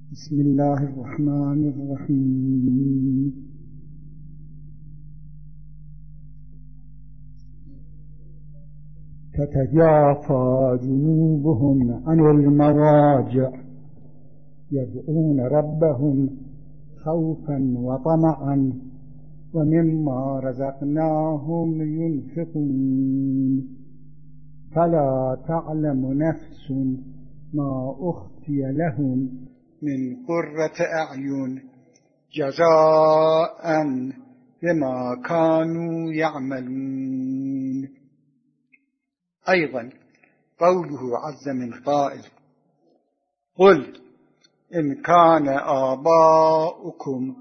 بسم الله الرحمن الرحيم. تتجافى جنوبهم عن المضاجع يدعون ربهم خوفا وطمعا ومما رزقناهم ينفقون فلا تعلم نفس ما أخفي لهم من قرة أعين جزاء بما كانوا يعملون. أيضا قوله عز من قائل: قل إن كان آباؤكم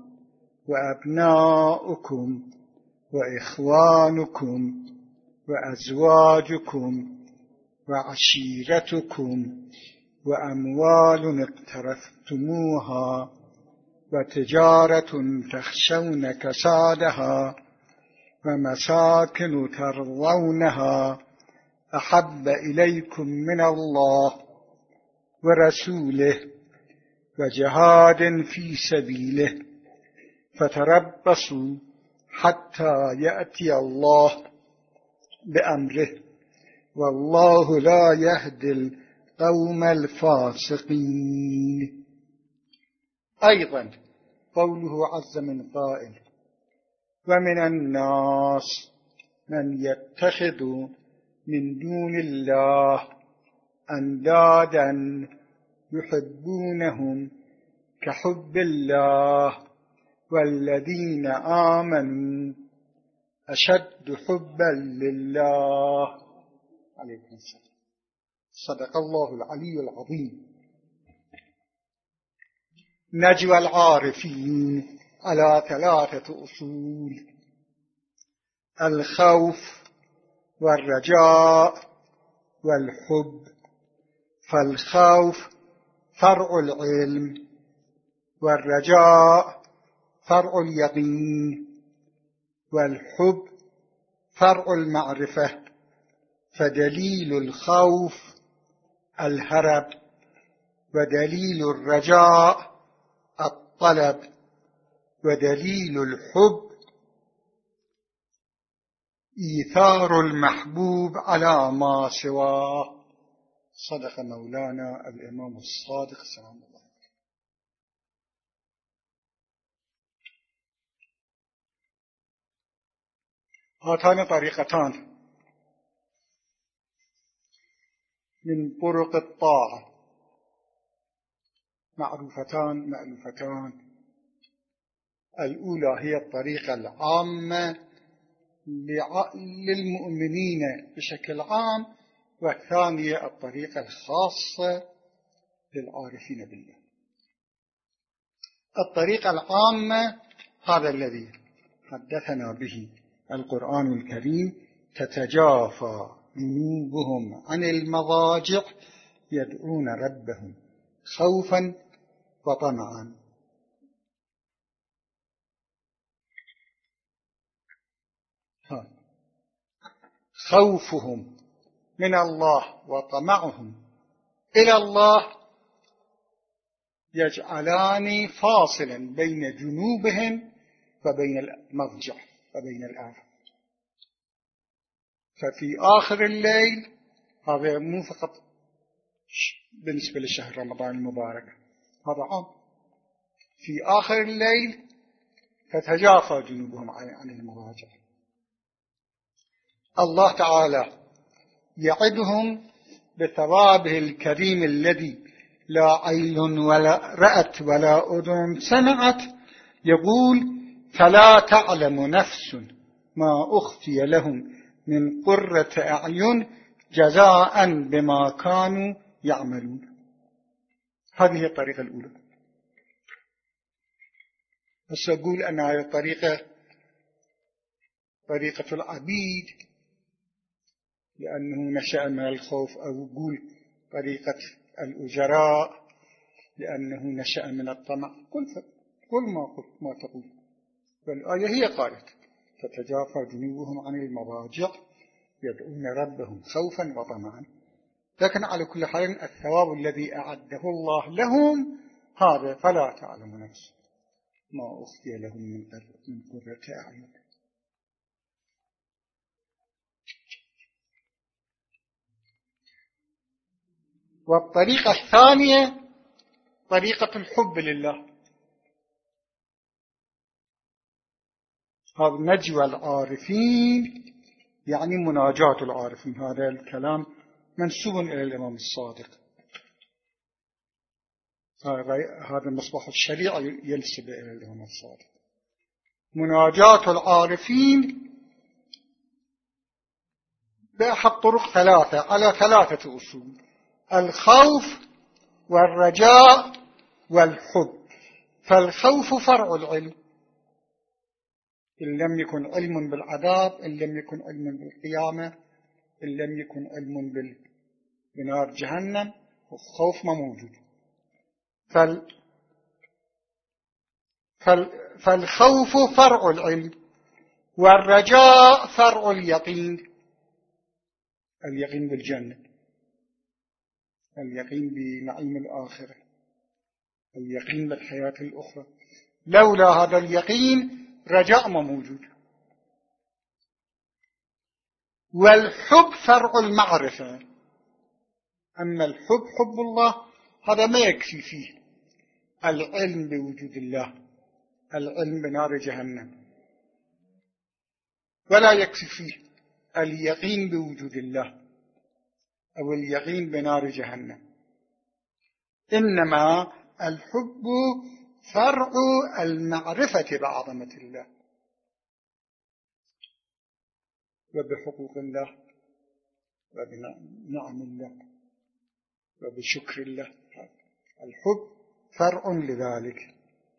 وأبناؤكم وإخوانكم وأزواجكم وعشيرتكم وأموال اقترفتموها وتجارة تخشون كسادها ومساكن ترضونها أحب إليكم من الله ورسوله وجهاد في سبيله فتربصوا حتى يأتي الله بأمره والله لا يهدي القوم الفاسقين. أيضا قوله عز من قائل: ومن الناس من يتخذ من دون الله أندادا يحبونهم كحب الله والذين آمنوا أشد حبا لله. عليكم السلام. صدق الله العلي العظيم. نجوى العارفين على 3 أصول: الخوف والرجاء والحب. فالخوف فرع العلم والرجاء فرع اليقين والحب فرع المعرفة. فدليل الخوف الهرب ودليل الرجاء الطلب ودليل الحب إيثار المحبوب على ما سواه. صدق مولانا الإمام الصادق سلام الله. هاتان طريقتان من طرق الطاعة معروفتان مألوفتان. الأولى هي الطريقة العامة للمؤمنين بشكل عام، والثانية الطريقة الخاصة للعارفين بالله. الطريقة العامة هذا الذي حدثنا به القرآن الكريم: تتجافى جنوبهم عن المضاجع يدعون ربهم خوفا وطمعا. خوفهم من الله وطمعهم إلى الله يجعلان فاصلا بين جنوبهم وبين المضجع وبين الآخر. ففي آخر الليل، هذا مو فقط بالنسبة لشهر رمضان المبارك، هذا عام، في آخر الليل تتجافى جنوبهم عن المضاجع. الله تعالى يعدهم بثوابه الكريم الذي لا عين ولا رأت ولا أذن سمعت. يقول: فلا تعلم نفس ما أخفي لهم من قرة أعين جزاء بما كانوا يعملون. هذه الطريقة الأولى. بس أقول أن هذه الطريقة طريقة العبيد لأنه نشأ من الخوف، أو أقول طريقة الأجراء لأنه نشأ من الطمع. قل ما تقول. والآية هي قالت: تتجافى جنوبهم عن المضاجع يدعون ربهم خوفا وطمعا. لكن على كل حال الثواب الذي أعده الله لهم هذا فلا تعلم نفس ما أخفي لهم من قرة أعين. والطريقة الثانية طريقة الحب لله. هذا نجوى العارفين يعني مناجاة العارفين. هذا الكلام منسوب إلى الإمام الصادق. هذا المصباح الشريعة ينسب إلى الإمام الصادق. مناجاة العارفين بأحد طرق ثلاثة على ثلاثة أصول: الخوف والرجاء والحب. فالخوف فرع العلم، إن لم يكن علم بالعذاب، إن لم يكن علم بالقيامة، إن لم يكن علم بنار جهنم، الخوف ما موجود. فالخوف فرع العلم، والرجاء فرع اليقين. اليقين بالجنة، اليقين بنعيم الآخرة، اليقين بالحياة الأخرى. لولا هذا اليقين رجاء ما موجود. والحب فرع المعرفة. أما الحب حب الله هذا ما يكفي فيه العلم بوجود الله، العلم بنار جهنم، ولا يكفي فيه اليقين بوجود الله أو اليقين بنار جهنم. إنما الحب فرع المعرفة بعظمة الله وبحقوق الله وبنعم الله وبشكر الله. الحب فرع لذلك.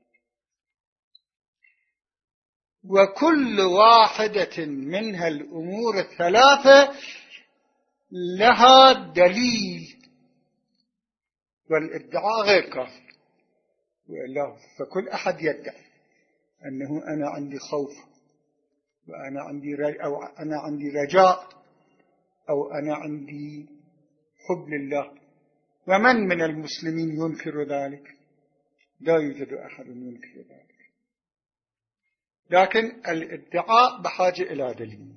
وكل واحدة منها الأمور الثلاثة لها دليل، والادعاء غير كافي. فكل أحد يدعي أنه أنا عندي خوف، وأنا عندي رجاء، أو أنا عندي حب لله. ومن من المسلمين ينكر ذلك؟ لا يوجد أحد ينكر ذلك. لكن الادعاء بحاجة إلى دليل.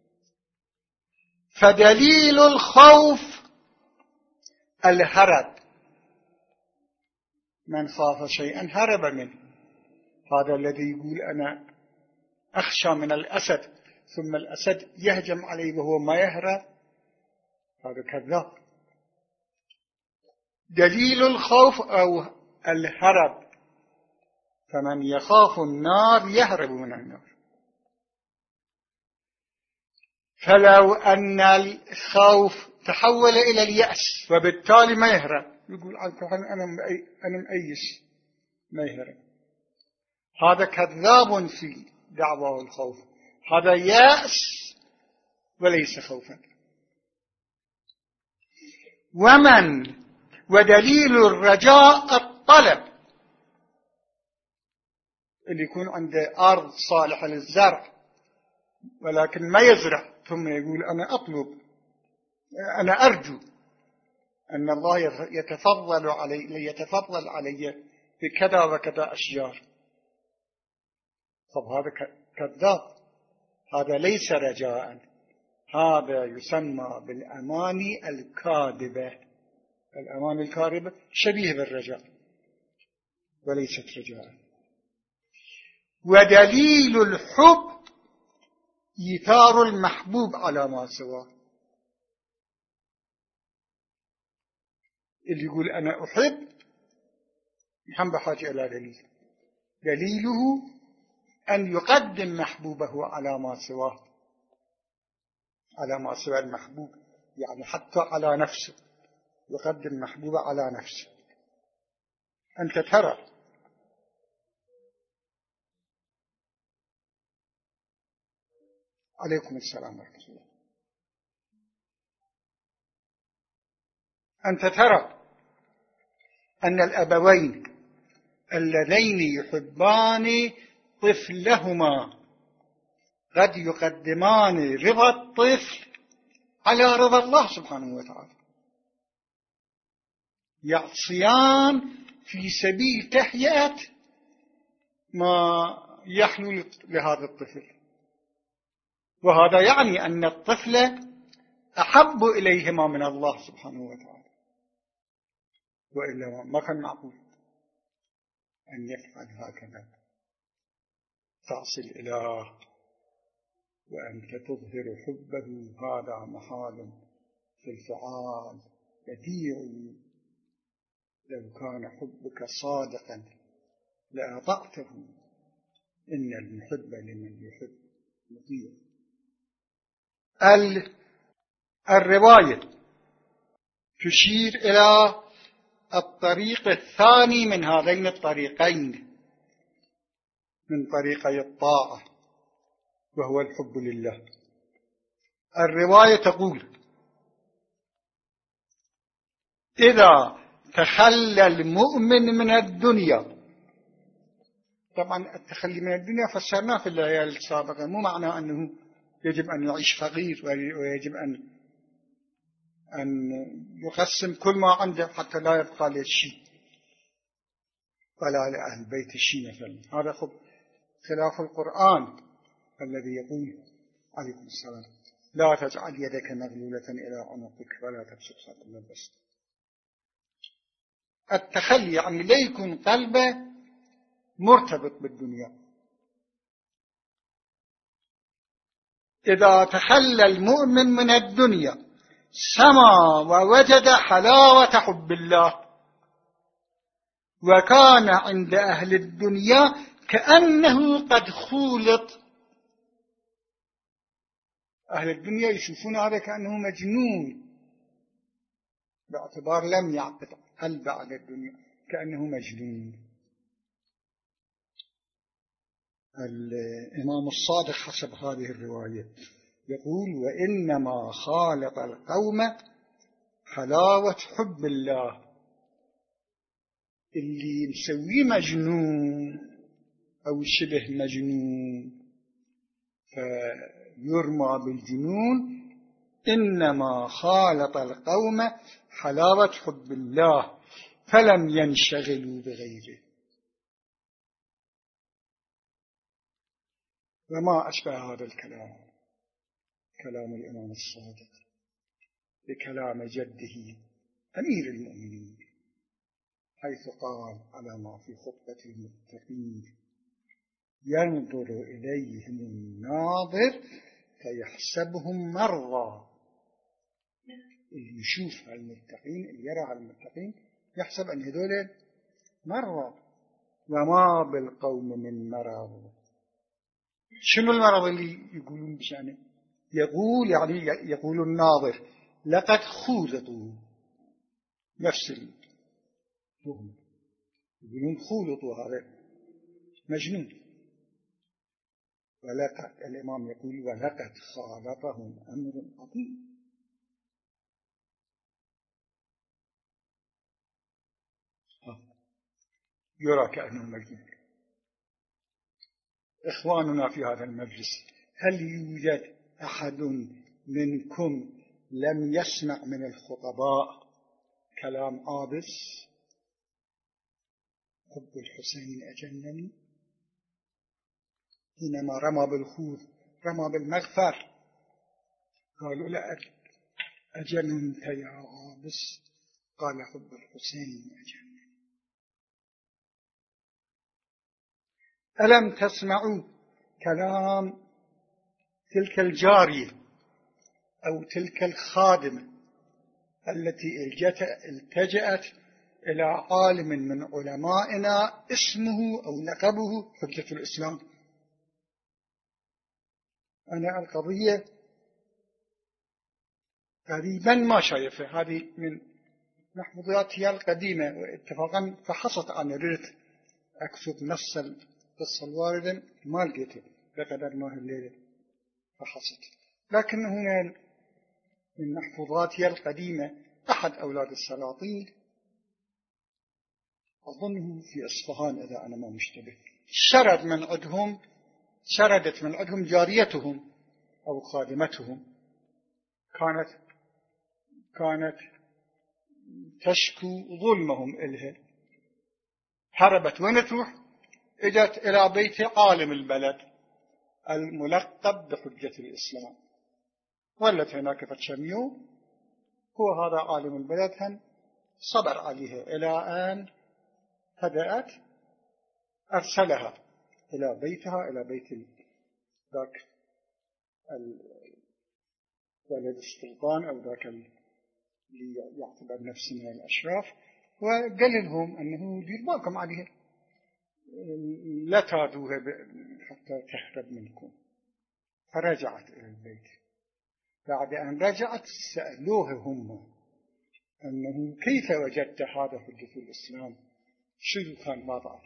فدليل الخوف الهرب. من خاف شيئا هرب منه. هذا الذي يقول أنا أخشى من الأسد ثم الأسد يهجم عليه وهو ما يهرب، هذا كذاب. دليل الخوف أو الهرب. فمن يخاف النار يهرب من النار. فلو أن الخوف تحول إلى اليأس وبالتالي ما يهرب، يقول أنا مأيس، ما يهرب. هذا كذاب في دعوى الخوف. هذا يأس وليس خوفا. ودليل الرجاء الطلب. اللي يكون عنده أرض صالحة للزرع ولكن ما يزرع، ثم يقول أنا أطلب، أنا أرجو أن الله يتفضل علي بكذا وكذا أشجار. طب هذا كذاب، هذا ليس رجاء، هذا يسمى بالأماني الكاذبة. الأماني الكاذبة شبيه بالرجاء وليست رجاء. ودليل الحب إيثار المحبوب على ما سواه. اللي يقول أنا أحب هم بحاجة إلى دليل. دليله أن يقدم محبوبه على ما سواه، على ما سوى المحبوب، يعني حتى على نفسه، يقدم محبوبه على نفسه. أنت ترى عليكم السلام ورحمة الله. أنت ترى أن الأبوين اللذين يحبان طفلهما قد يقدمان رضا الطفل على رضا الله سبحانه وتعالى. يعصيان في سبيل تهيئة ما يحلو لهذا الطفل، وهذا يعني أن الطفل أحب إليهما من الله سبحانه وتعالى، وإلا ما كان معقول أن يفعل هكذا، تعصي الإله وأنت تظهر حبه، هذا محال في الفعال بديع، لو كان حبك صادقا لأطعته، إن المحب لمن يحب مطيع. الرواية تشير إلى الطريق الثاني من هذين الطريقين، من طريقي الطاعة، وهو الحب لله. الرواية تقول: إذا تخلى المؤمن من الدنيا، طبعا التخلي من الدنيا فسرناه في الليالي السابقة، مو معنى أنه يجب أن يعيش فقير ويجب أن يقسم كل ما عنده حتى لا يبقى له شيء ولا لأهل بيت شيء مثلا. هذا خلاف القرآن الذي يقول عليكم السلام: لا تجعل يدك مغلولة إلى عنقك ولا تبسطها كل البسط. التخلي يعني لا يكون قلبه مرتبط بالدنيا. إذا تخلى المؤمن من الدنيا سما ووجد حلاوة حب الله، وكان عند أهل الدنيا كأنه قد خولط. أهل الدنيا يشوفون هذا كأنه مجنون، باعتبار لم يعقد قلب على الدنيا، كأنه مجنون. الإمام الصادق حسب هذه الرواية يقول: وإنما خالط القوم حلاوة حب الله. اللي مسويه مجنون أو شبه مجنون فيرمى بالجنون، إنما خالط القوم حلاوة حب الله فلم ينشغلوا بغيره. وما أشبه هذا الكلام كلام الإمام الصادق بكلام جده أمير المؤمنين، حيث قال على ما في خطبة المتقين: ينظر إليهم الناظر فيحسبهم مرضى. اللي يشوف المتقين، اللي يرى المتقين، يحسب أن هذول مرضى. وما بالقوم من مرض. شنو المرض اللي يقولون بشأنه؟ يقول يعني يقول الناظر: لقد خولطوا. نفس الفهم، يقولون خولطوا، هذا مجنون. ولقد الإمام يقول: ولقد خالطهم أمر عظيم. يرى كأنه مجنون. إخواننا في هذا المجلس، هل يوجد أحد منكم لم يسمع من الخطباء كلام عابس؟ حب الحسين أجنني، حينما رمى بالخوذ رمى بالمغفر، قالوا: لا أجننت يا عابس، قال: حب الحسين أجنني. ألم تسمعوا كلام تلك الجارية أو تلك الخادمة التي التجأت إلى عالم من علمائنا اسمه أو لقبه حجة الإسلام؟ أنا القضية قريبا ما شايفها، هذه من محفوظاتي القديمة، واتفاقا فحصت عن ريت أكتب نص القصة الواردة ما لقيته بقدر ما الليلة فحصت. لكن هنا من محفوظاتي القديمة أحد أولاد السلاطين، أظنه في أصفهان إذا أنا ما مشتبه، شردت من عندهم جاريتهم أو خادمتهم، كانت تشكو ظلمهم إلها، هربت وين تروح؟ اجت إلى بيت عالم البلد الملقب بحجة الإسلام، ولت هناك فتشم يوم. هو هذا عالم البلد هم صبر عليها إلى أن هدأت، أرسلها إلى بيتها، إلى بيت ذاك ولد السلطان أو ذاك اللي يعتبر نفسه من الأشراف، وقال لهم أنه دير بالكم عليها، لا تادوها حتى تهرب منكم. فرجعت إلى البيت. بعد أن رجعت سألوها هم أنه كيف وجدت هذا حجة الإسلام، شو كان وضعه؟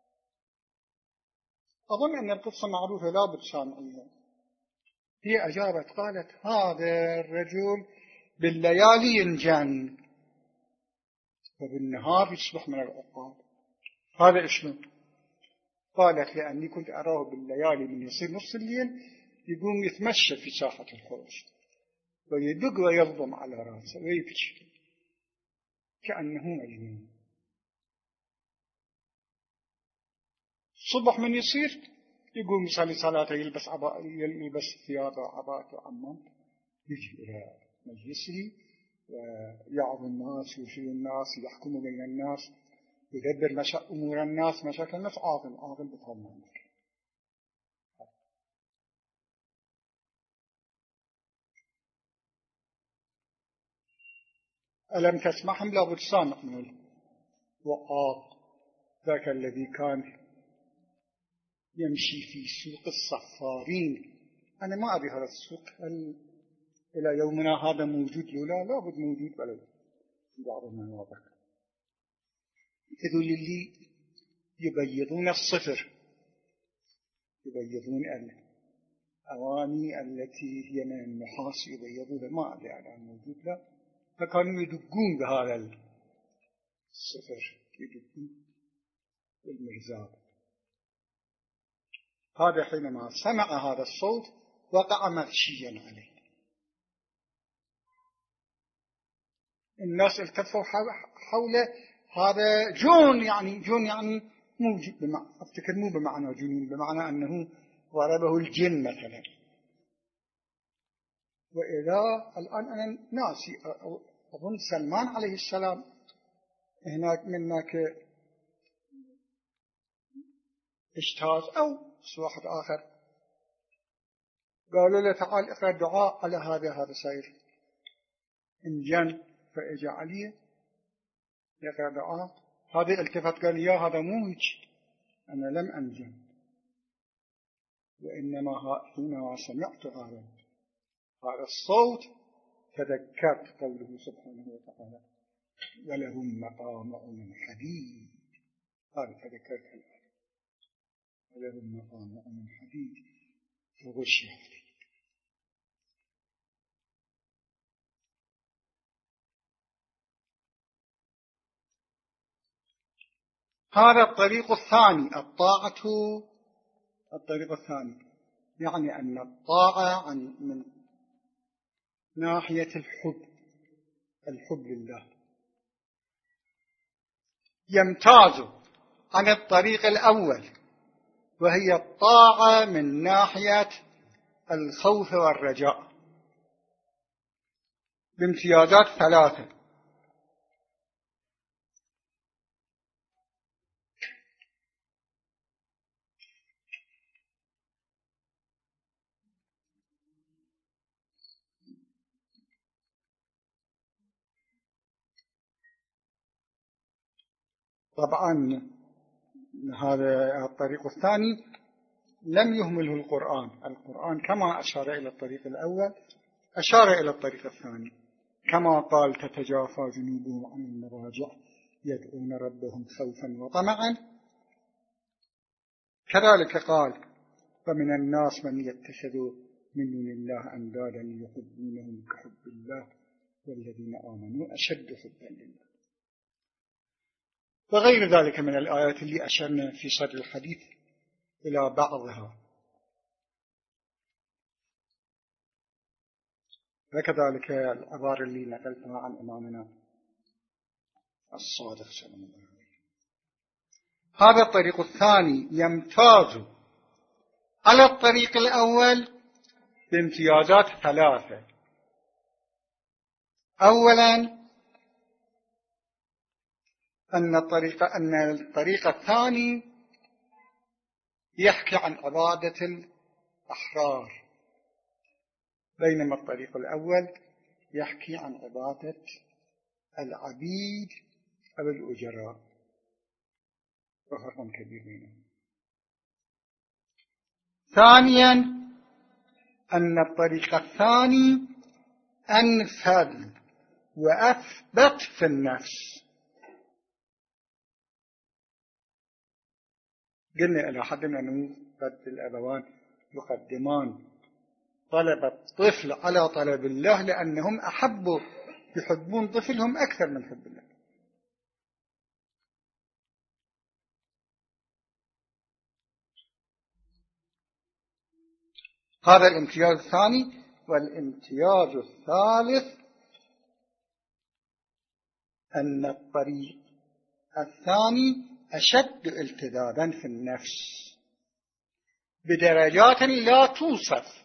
أظن أن القصة معروفة لا بد سامعيها. هي أجابت قالت هذا الرجل بالليالي ينجن وبالنهار يصبح من العقاب. هذا شلون؟ قالت لأني كنت أراه بالليالي من يصير نص الليل يقوم يتمشى في ساحة الحوش ويدق ويضم على رأسه ويبكي كأنه مجنون. صبح من يصير يقوم يصلي صلاته، يلبس ثيابه عباءته وعمامته، يجي إلى مجلسه ويعظ الناس ويشي الناس، يحكم بين الناس، يدبر أمور الناس، مشاكل الناس، عاقل بطمانه. ألم تسمعهم؟ لابد سامع من الوقاق ذاك الذي كان يمشي في سوق الصفارين. أنا ما أبي هذا السوق، هل إلى يومنا هذا موجود؟ لا لابد موجود بل في بعض المناطق. هذول اللي يبيضون الصفر، يبيضون الأواني التي هي من النحاس يبيضونها، ما أدري الآن موجود لا. فكانوا يدقون بهذا الصفر، يدقون بالمرزاب. هذا حينما سمع هذا الصوت وقع مغشيا عليه. الناس التفوا حوله. هذا جون يعني موجود، أفتكر مو بمعنى جنون، بمعنى أنه ضربه الجن مثلا. وإذا الآن أنا ناسي، أظن سلمان عليه السلام هناك اجتاز أو واحد آخر، قالوا له تعال اقرأ دعاء على هذا سير انجن، فإجا عليه يقرأ دعاء. هذا التفت قال يا هذا مو هيك، أنا لم أنجن، وإنما حينما سمعت هذا الصوت تذكرت قوله سبحانه وتعالى ولهم مقامع من حديد. هذا تذكرت الآية ولهم مقامع من حديد فغشي عليه. هذا الطريق الثاني، الطريق الثاني يعني أن الطاعة من ناحية الحب لله يمتاز عن الطريق الأول، وهي الطاعة من ناحية الخوف والرجاء بامتيازات ثلاثة. طبعا هذا الطريق الثاني لم يهمله القرآن كما أشار إلى الطريق الأول أشار إلى الطريق الثاني، كما قال تتجافى جنوبهم عن المضاجع يدعون ربهم خوفا وطمعا، كذلك قال ومن الناس من يتخذ من دون الله أندادا يحبونهم كحب الله والذين آمنوا أشد حبا لله، وغير ذلك من الآيات اللي أشرنا في صدر الحديث إلى بعضها. وكذلك العبارة اللي نقلتها عن إمامنا الصادق صلى الله عليه وسلم. هذا الطريق الثاني يمتاز على الطريق الأول بامتيازات ثلاثة. أولا أن الطريق الثاني يحكي عن عبادة الأحرار، بينما الطريق الأول يحكي عن عبادة العبيد أو الأجراء، وفرق كبير بينهم. ثانيا أن الطريق الثاني أنفذ وأثبت في النفس. قلنا إلى حد أنه قد الأبوان يقدمان طلب الطفل على طلب الله لأنهم يحبون طفلهم أكثر من حب الله. هذا الامتياز الثاني. والامتياز الثالث أن الطريق الثاني أشد التذابا في النفس بدرجات لا توصف،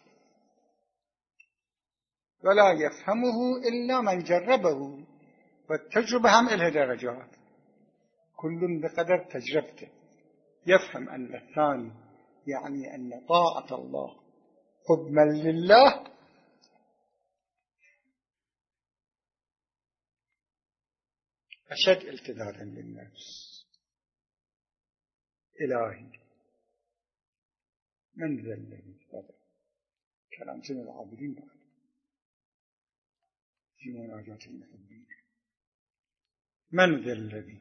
ولا يفهمه إلا من جربه، والتجربة هم إلها درجات، كل بقدر تجربته. يفهم أن الثاني يعني أن طاعة الله حبا لله أشد التذابا للنفس. إلهي من ذا الذي قدر، كلام سن العابدين بعد في مناجاة المحبين. من ذا الذي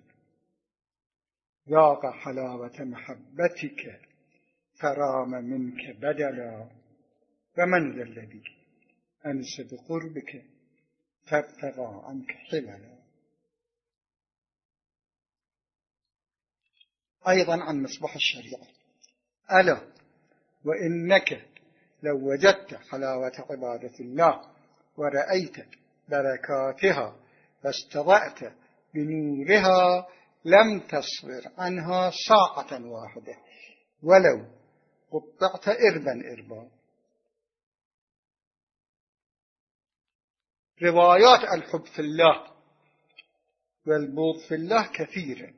ذاق حلاوة محبتك فرام منك بدلا، ومن ذا الذي أنس بقربك فابتغى عنك حللا. أيضا عن مصباح الشريعة: ألا وإنك لو وجدت حلاوة عبادة الله ورأيت بركاتها فاستضأت بنورها لم تصبر عنها ساعة واحدة ولو قطعت إربا إربا. روايات الحب في الله والبغض في الله كثيرة،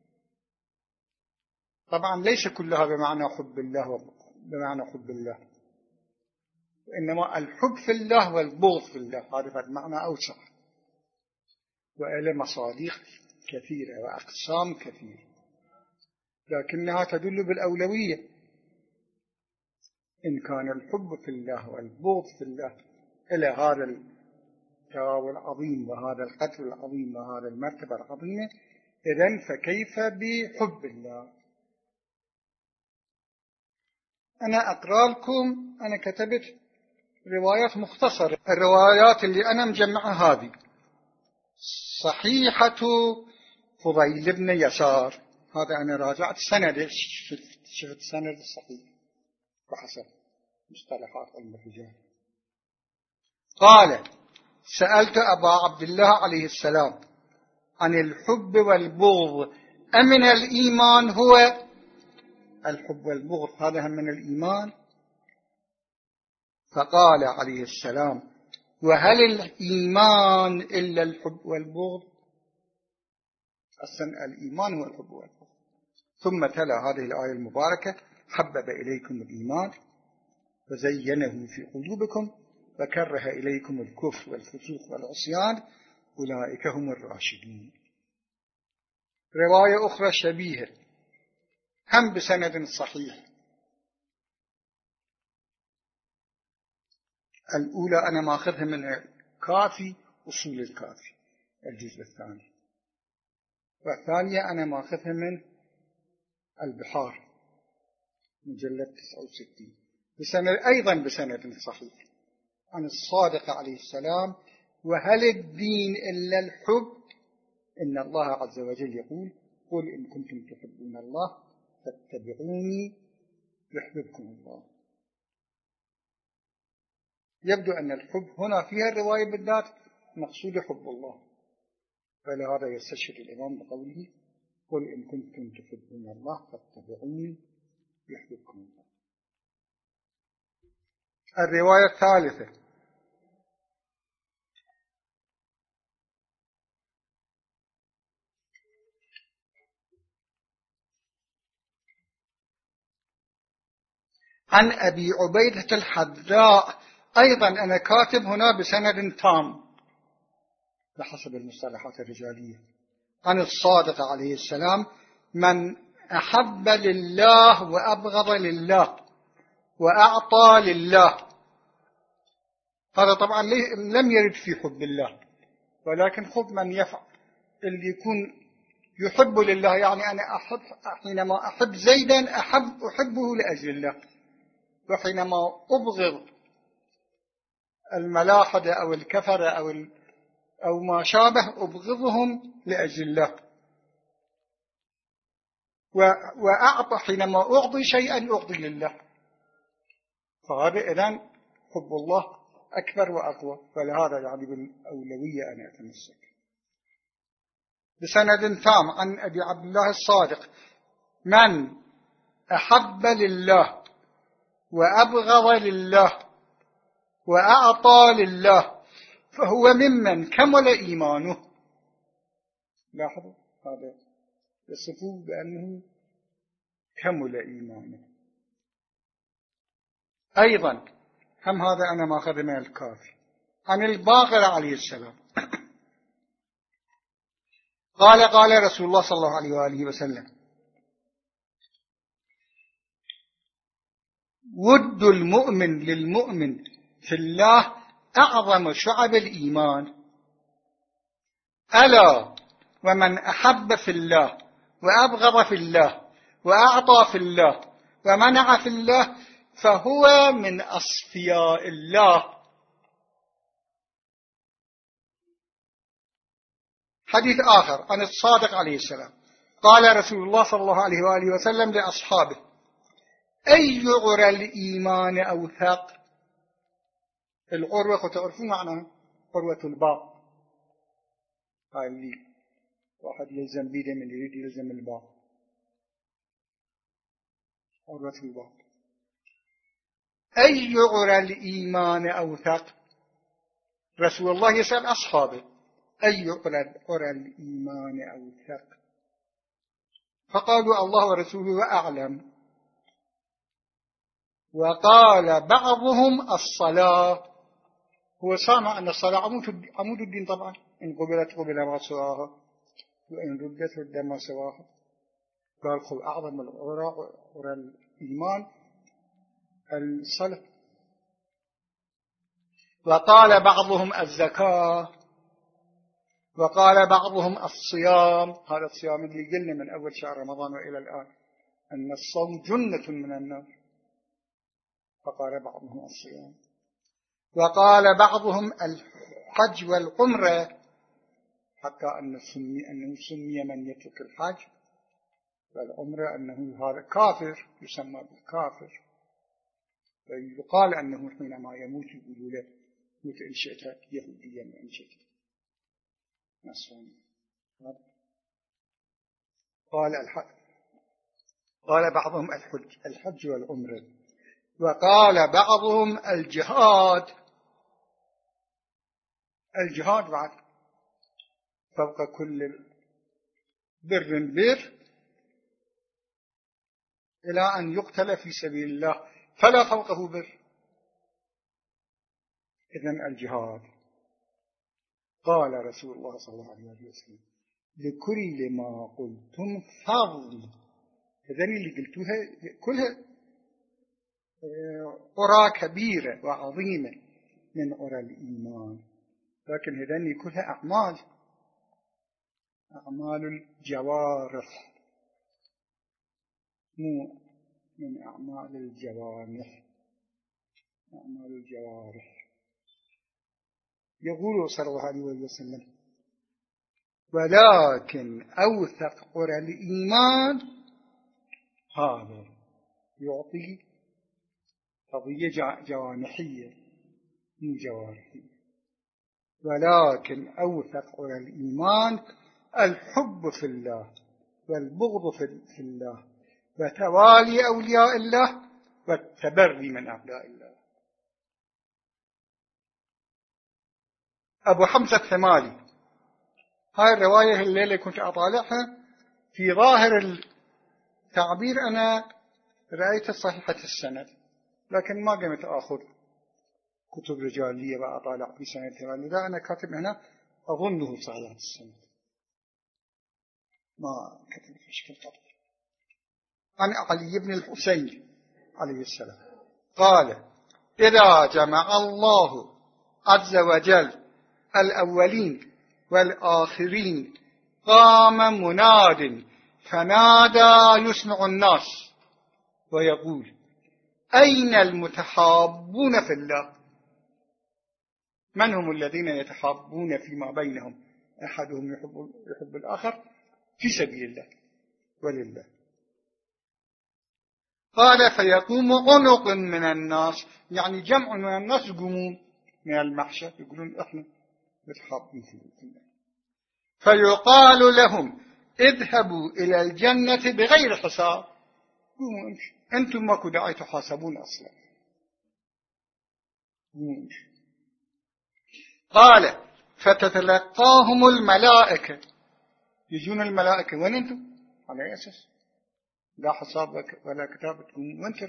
طبعا ليس كلها بمعنى حب الله بمعنى حب الله، وإنما الحب في الله والبغض في الله هذا بمعنى أوسع، وإلى مصادق كثيرة وأقسام كثيرة، لكنها تدل بالأولوية. إن كان الحب في الله والبغض في الله إلى هذا الثواب العظيم وهذا القدر العظيم وهذا المرتبة العظيمة، إذن فكيف بحب الله؟ أنا أقرأ لكم، أنا كتبت روايات مختصرة. الروايات اللي أنا مجمعها هذه: صحيحة فضيل بن يسار، هذا أنا راجعت سند، شفت سند الصحيح بحسب مصطلحات علم الرجال. قال: سألت أبا عبد الله عليه السلام عن الحب والبغض أمن الإيمان هو؟ الحب والبغض هذا هم من الإيمان؟ فقال عليه السلام: وهل الإيمان إلا الحب والبغض؟ أصلا الإيمان هو الحب والبغض. ثم تلا هذه الآية المباركة: حبب إليكم الإيمان وزينه في قلوبكم وكره إليكم الكفر والفسوق والعصيان أولئك هم الراشدون. رواية أخرى شبيهة هم بسند صحيح. الأولى أنا ماخذها من الكافي، أصول الكافي الجزء الثاني، والثانية أنا ماخذها من البحار مجلد 69 بسند أيضا بسند صحيح عن الصادق عليه السلام: وهل الدين إلا الحب؟ إن الله عز وجل يقول: قل إن كنتم تحبون الله فاتبعوني يحببكم الله. يبدو أن الحب هنا فيها الرواية بالذات مقصود حب الله، فلهذا يستشهد الإمام بقوله: قل إن كنتم تحبون الله فاتبعوني يحببكم الله. الرواية الثالثة: عن أبي عبيدة الحذاء، أيضا أنا كاتب هنا بسند تام بحسب المصطلحات الرجالية، عن الصادق عليه السلام: من أحب لله وأبغض لله وأعطى لله. هذا طبعا لم يرد في حب الله، ولكن خذ من يفعل اللي يكون يحب لله، يعني أنا حينما أحب زيدا أحبه لأجل الله، وحينما أبغض الملاحدة أو الكفرة أو ما شابه أبغضهم لأجل الله. وأعطى، حينما أعطي شيئا أعطي لله، فهذا إذن حب الله أكبر وأقوى، فلهذا يعني بالأولوية أن أتمسك. بسند تام عن أبي عبد الله الصادق: من أحب لله وأبغض لله وأعطى لله فهو ممن كمل إيمانه. لاحظوا هذا يصفه بأنه كمل إيمانه. أيضا هم هذا أنا ماخذ من الكافي، عن الباقر عليه السلام قال رسول الله صلى الله عليه وآله وسلم: ود المؤمن للمؤمن في الله أعظم شعب الإيمان. ألا ومن أحب في الله وأبغض في الله وأعطى في الله ومنع في الله فهو من أصفياء الله. حديث آخر عن الصادق عليه السلام قال رسول الله صلى الله عليه وآله وسلم لأصحابه: أي عرى الإيمان أوثق؟ العروة تعرفون معناها عروة الباب، هاي اللي واحد يلزم بيده من يريد يلزم الباب، عروة الباب. أي عرى الإيمان أوثق؟ رسول الله يسأل أصحابه: أي عرى الإيمان أوثق؟ فقالوا: الله ورسوله أعلم. وقال بعضهم: الصلاة. هو سامع أن الصلاة عمود الدين طبعا، إن قبلت قبل ما سواها، وإن ردت رد ما سواها. قال: خذ أعظم عرى الإيمان الصلاة. وقال بعضهم: الزكاة. وقال بعضهم: الصيام. هذا الصيام اللي قلنا من أول شهر رمضان وإلى الآن أن الصوم جنة من النار، فقال بعضهم: الصيام. وقال بعضهم: الحج والعمرة، حتى أنه سمي من يترك الحج والعمرة أنه هذا كافر، يسمى بالكافر، ويقال أنه حينما يموت يقولوا له: موت إن شئت يهوديا وإن شئت نصرانيا. قال بعضهم: الحج والعمرة. وقال بعضهم: الجهاد بعد فوق كل بر إلى أن يقتل في سبيل الله فلا فوقه بر، إذن الجهاد. قال رسول الله صلى الله عليه وسلم: لكل ما قلتم فضل. إذن اللي قلتوها كلها عرى كبيرة وعظيمة من عرى الإيمان، لكن هذني كلها أعمال الجوارح، مو من أعمال الجوارح. أعمال الجوارح. يقول صلى الله عليه وسلم: ولكن أوثق عرى الإيمان هذا يعطي قضية جوانحية مو جوارحية. ولكن أوثق عرى الإيمان الحب في الله والبغض في الله، وتوالي أولياء الله، والتبري من أعداء الله. أبو حمزة الثمالي، هاي الرواية الليلة كنت أطالعها، في ظاهر التعبير أنا رأيت صحيحة السند، لكن ما قمت أخذ كتب رجالية وأطالع في سنة الثمالي، لا أنا كاتب هنا أظنه صحيحة السند، ما كتب بشكل قطعي. عن علي بن الحسين عليه السلام قال: إذا جمع الله عز وجل الأولين والآخرين قام مناد فنادى يسمع الناس ويقول: أين المتحابون في الله؟ من هم الذين يتحابون فيما بينهم؟ أحدهم يحب الآخر في سبيل الله ولله. قال: فيقوم عنق من الناس، يعني جمع من الناس يقومون من المحشر يقولون إحنا متحابين في الله، فيقال لهم: اذهبوا إلى الجنة بغير حساب. أنتم ما داعي تحاسبون أصلا. قال: فتتلقاهم الملائكة، يجون الملائكة: وين أنتم؟ على أساس لا حساب ولا كتابة، وانتر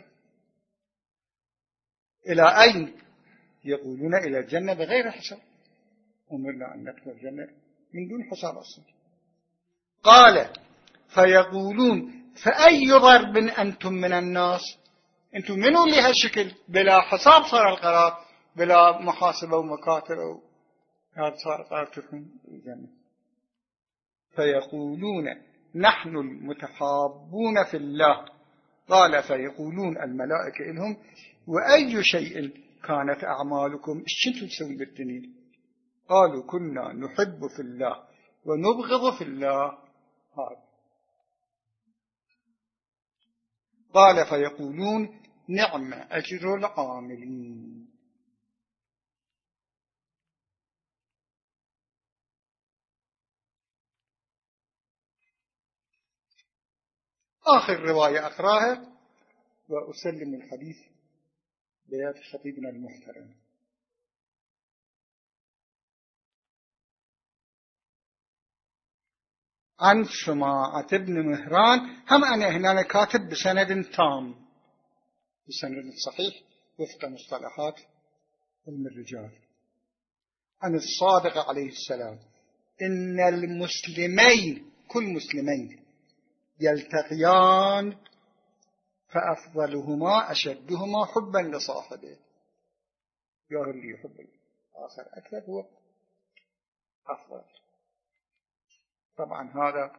إلى أين؟ يقولون: إلى الجنة بغير حساب، أمرنا أن ندخل الجنة من دون حساب أصلا. قال: فيقولون: فأي ضرب أنتم من الناس؟ أنتم منو اللي هالشكل بلا حساب صار القرار، بلا محاسبة ومكاتب، هذا صار قرار تدخل الجنة. فيقولون: نحن المتحابون في الله. قال: فيقولون الملائكة لهم: وأي شيء كانت أعمالكم؟ إيش كنتم تسوون بالدنيا؟ قالوا: كنا نحب في الله ونبغض في الله. هذا قال: فيقولون: نعم أجر العاملين. آخر رواية أقراها وأسلم الحديث بيد خطيبنا المحترم. عن سماعة بن مهران، هم أنا هنا كاتب بسند تام، بسند صحيح وفق مصطلحات علم الرجال. عن الصادق عليه السلام: إن المسلمين، كل مسلمين، يلتقيان فأفضلهما أشدهما حبا لصاحبه. يا اللي يحب الآخر أكثر هو أفضل. طبعا هذا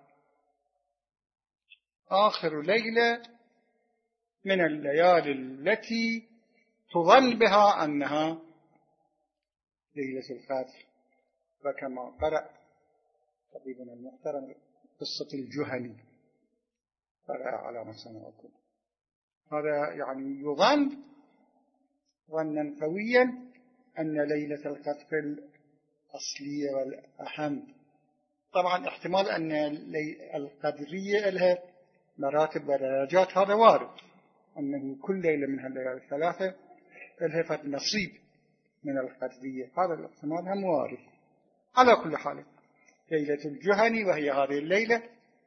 آخر ليلة من الليالي التي تظن بها أنها ليلة القدر، وكما قرأ طبيبنا المحترم قصة الجهني، قرأ على مسامعكم، هذا يعني يظن ظنا قويا أن ليلة القدر الأصلية والأهم. طبعا احتمال أن القدرية لها مراتب ودرجات، هذا وارد، أنه كل ليلة من هالليالي الثلاثة لها فد نصيب من القدرية، هذا الاحتمال هم وارد. على كل حال ليلة الجهني وهي هذه الليلة،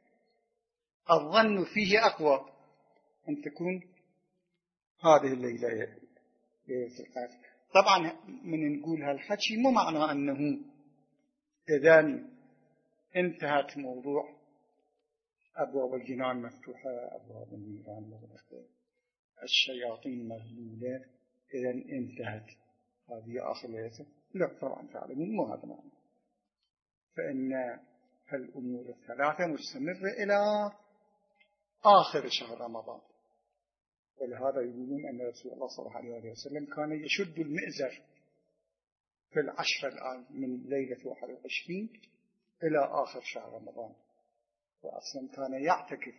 الظن فيه أقوى أن تكون هذه الليلة ليلة القدر. طبعا من نقول هالحكي مو معنى أنه إذن انتهت موضوع أبواب الجنان مفتوحة، أبواب النيران مغلقة، الشياطين مغلولة، إذن انتهت هذه آخر ليلة. لا طبعا تعلمون مو هذا معنى، فإن الأمور الثلاثة مستمرة إلى آخر شهر رمضان. ولهذا يقولون أن رسول الله صلى الله عليه وسلم كان يشد المئزر في العشر الآن من ليلة 21 إلى آخر شهر رمضان، وأصلا كان يعتكف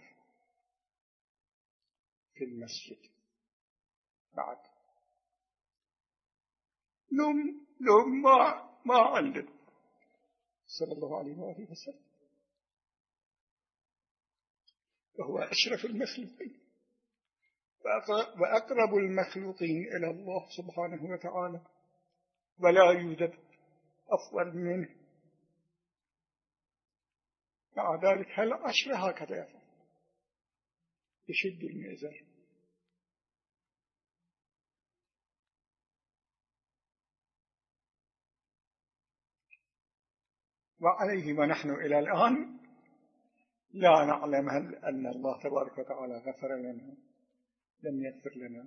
في المسجد بعد. لهم ما عنده صلى الله عليه وسلم. وهو أشرف المخلوقين وأقرب المخلوقين إلى الله سبحانه وتعالى، ولا يوجد أفضل منه. مع ذلك هل عشر هكذا يفعل يشد المئزر. وعليه ونحن إلى الآن لا نعلم هل أن الله تبارك وتعالى غفر لنا لم يغفر لنا.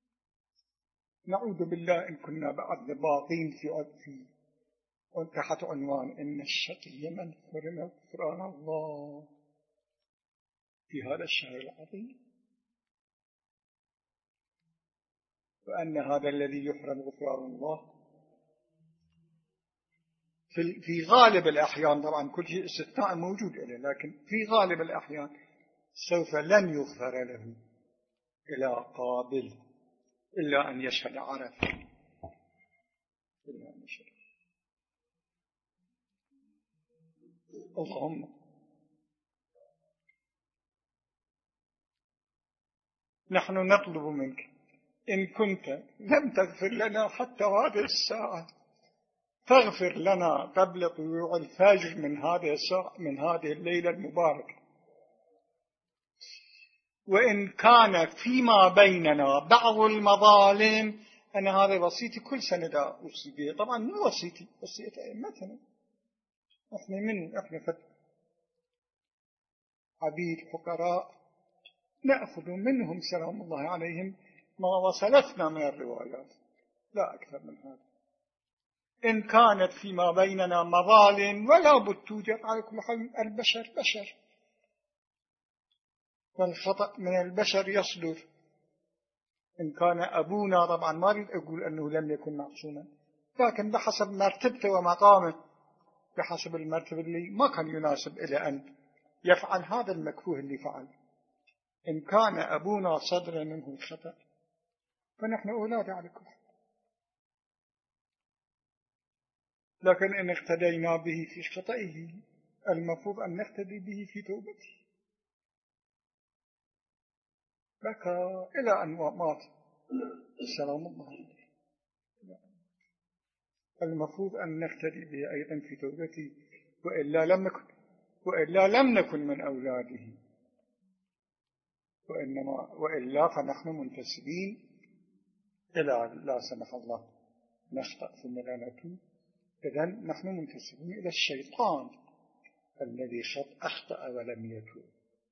نعوذ بالله إن كنا بعد باقين في تحت عنوان إن الشقي من حرم غفران الله في هذا الشهر العظيم، وأن هذا الذي يحرم غفران الله في غالب الأحيان، طبعا كل شيء استثناء موجود إليه، لكن في غالب الأحيان سوف لن يغفر له إلى قابل إلا أن يشهد عرف، إلا أن يشهد. اللهم نحن نطلب منك إن كنت لم تغفر لنا حتى هذه الساعة فاغفر لنا قبل طلوع الفجر من هذه الليلة المباركة. وإن كان فيما بيننا بعض المظالم، أنا هذا وصيتي كل سنة أوصي به، طبعا مو وصيتي، وصية أئمتنا. إحنا عبيد فقراء نأخذ منهم سلام الله عليهم ما وصلتنا من الروايات، لا أكثر من هذا. إن كانت فيما بيننا مظالم ولا بد توجد، على كل حال البشر بشر والخطأ من البشر يصدر. إن كان أبونا، طبعا ما أريد أقول أنه لم يكن معصوما، لكن بحسب مرتبته ومقامه، بحسب المرتبة اللي ما كان يناسب إلى أن يفعل هذا المكروه اللي فعل. إن كان أبونا صدر منه الخطأ فنحن أولاد على كل حال، لكن إن اقتدينا به في خطئه المفروض أن نقتدي به في توبته. بكى إلى أن مات سلام الله عليه، المفروض أن نقتدي به أيضا في توبته، وإلا لم نكن من أولاده، وإلا فنحن منتسبين إلى، لا سمح الله نخطأ ثم لا نتوب، إذن نحن منتسبين إلى الشيطان الذي أخطأ ولم يتوب.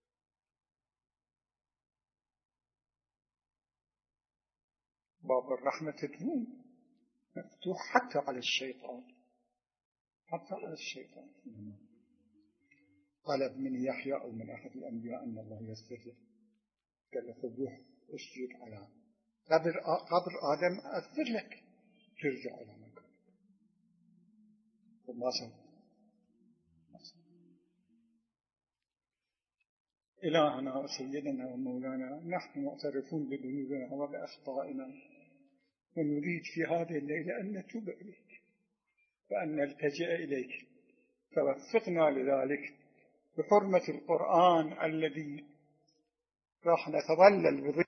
باب الرحمة تدوم مفتوح حتى على الشيطان، حتى على الشيطان. طلب من يحيى أو من أحد الأنبياء أن الله يستغفر، قال له روح اسجد على قبر آدم أغفر لك، ترجع إلى مكانك. وما سوى. إلهنا وسيدنا ومولانا، نحن معترفون بذنوبنا وبأخطائنا، ونريد في هذه الليلة أن نتوب إليك وأن نلتجئ إليك، فوفقنا لذلك بحرمة القرآن الذي راح نتظلل بظل